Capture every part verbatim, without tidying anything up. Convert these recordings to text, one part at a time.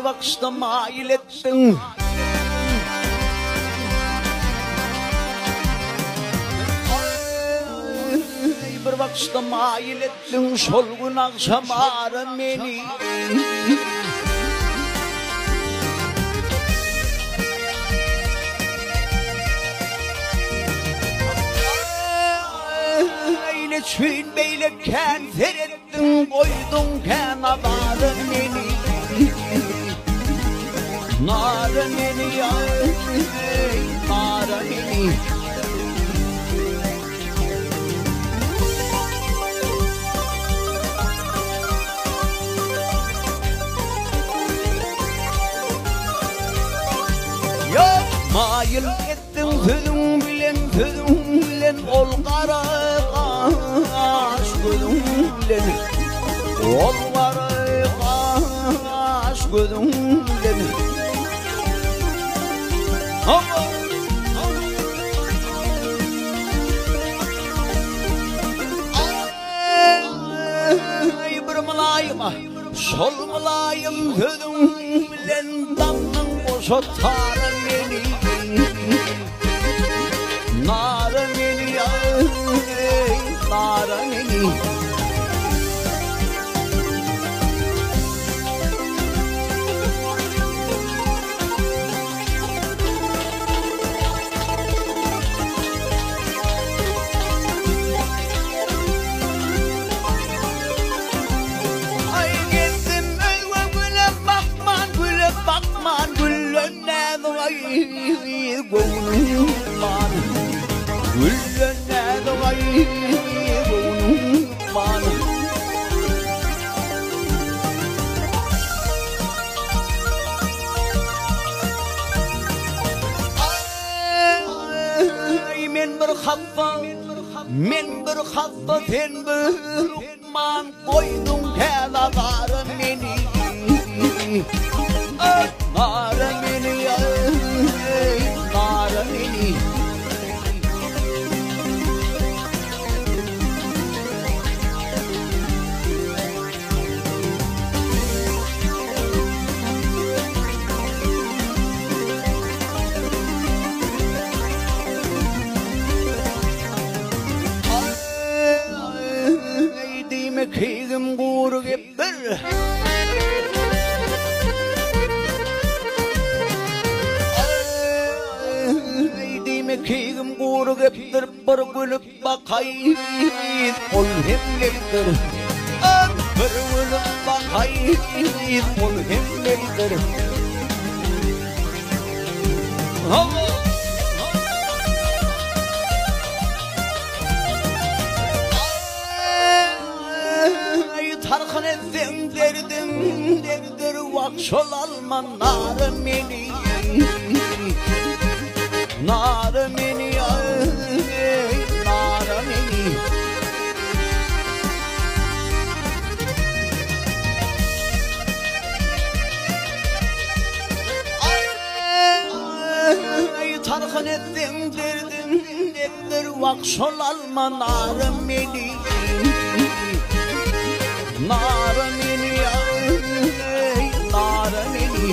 bakışta mail ettin. Bir bakışta mail ettin, solgun akşam ağrım beni. Eyle çün beyle kenser ettin, koydun kenarım beni. Narım beni ya, narım beni. Mail ettin sözün bilen, sözün bilen, ol kara kaş gözün bilen, ol kara kaş gözün bilen. Ay bir mılayıma, sol mılayım sözün bilen, damın boşatarım beni. Narım beni ya, narım beni. Ay gittim ölve güle bakman, güle bakman, gülle ne doğay gönlüm var. Gülle ne doğay gönlüm var. Ay men bir hafta, men bir hafta sen bir man koydun kelalarım beni. Narım beni ya, narım beni. Dime kegim guru gibir. Dime kegim guru gibir, bir gülüp bakay, ol hem gibir. Bir gülüp bakay, ol hem gibir. Allah. Tarkın ettin derdim, derdir vakşol alma narım beni. Narım beni ya, narım beni. Ay tarkın ettin derdim, derdir vakşol alma narım beni. Narım beni ya, narım beni.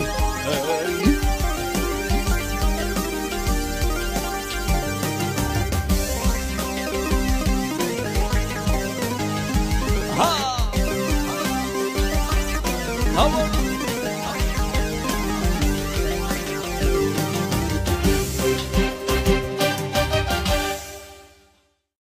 Ha, ha,